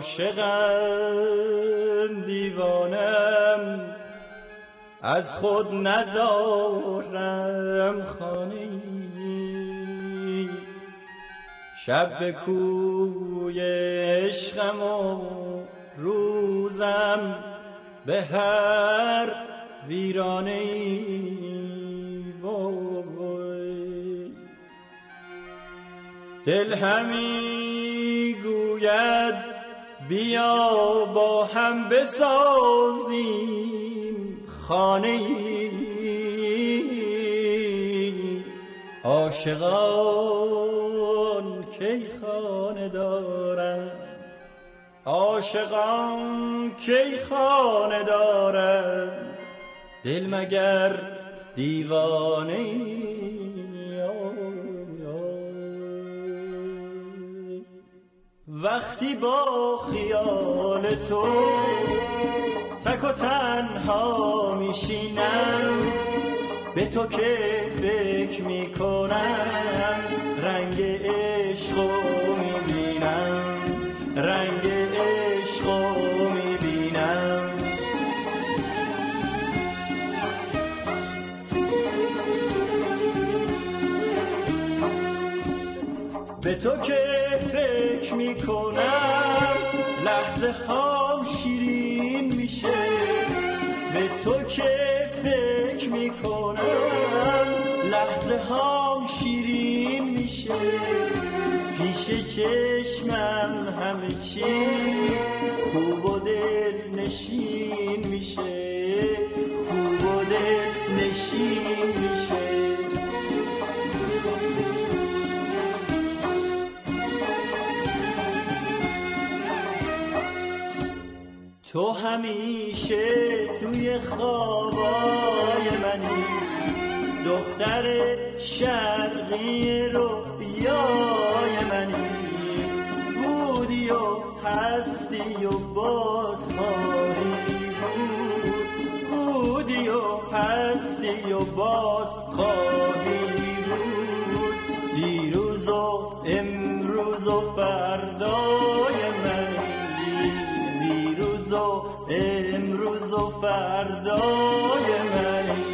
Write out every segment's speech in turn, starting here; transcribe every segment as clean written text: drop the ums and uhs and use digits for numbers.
عاشقم دیوانم، از خود ندارم خانه‌ای، شب به کوی عشقم و روزم به هر ویرانه‌ای. دل همی گوید بیا با هم بسازیم خانه‌ای، عاشقان کی خانه دارند، عاشقان کی خانه دارند، دل مگر دیوانه‌ای. وقتی با خیال تو تک و تنها میشینم، به تو که فکر میکنم، رنگ عشقو میبینم، رنگ عشقو میبینم. به تو که فکر میکنم، لحظه هام شیرین میشه، به تو که فکر میکنم، لحظه هام شیرین میشه، پیش چشمم همه چیز خوب و دل نشین میشه، خوب و دل نشین میشه. تو همیشه توی خوابای منی، دختر شرقی رویای منی، بودی و هستی و باز خواهی بود، بودی و هستی و باز خواهی بود، دیروز و امروز و فردای منی، دیروز و امروز و فردای منی.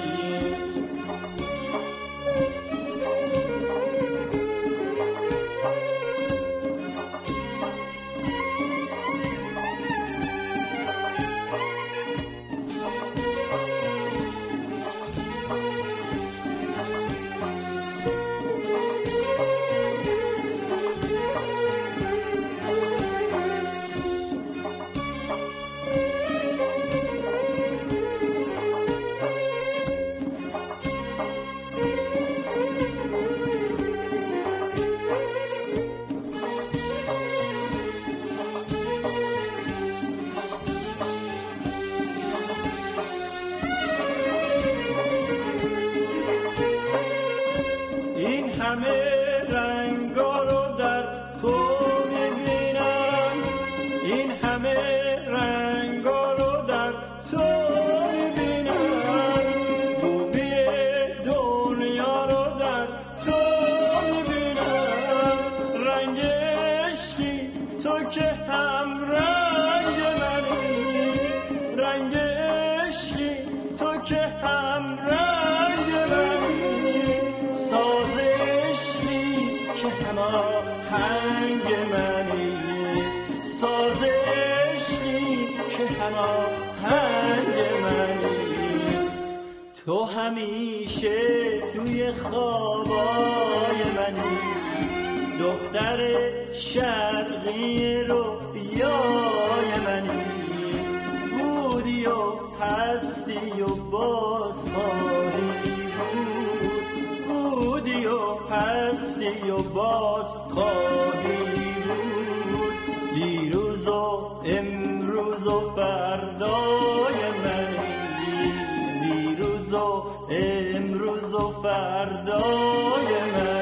تو همیشه توی خوابای منی، دختر شرقی رویای منی، بودی و هستی و باز خواهی بود، بودی و هستی و باز خواهی بود، دیروز و امروز و فردای منی، دیروز و امروز و فردای من.